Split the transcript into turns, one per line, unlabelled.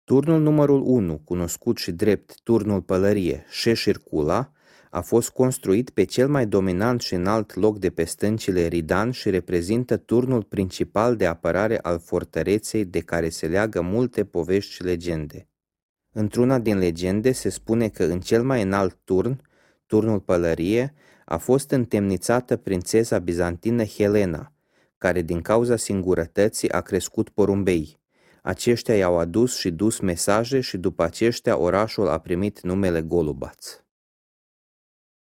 Turnul numărul 1, cunoscut și drept Turnul Pălărie, Șeșircula, a fost construit pe cel mai dominant și înalt loc de pe stâncile Ridan și reprezintă turnul principal de apărare al fortăreței, de care se leagă multe povești și legende. Într-una din legende se spune că în cel mai înalt turn, Turnul Pălărie, a fost întemnițată prințesa bizantină Helena, care din cauza singurătății a crescut porumbei. Aceștia i-au adus și dus mesaje și după aceștia orașul a primit numele Golubaț.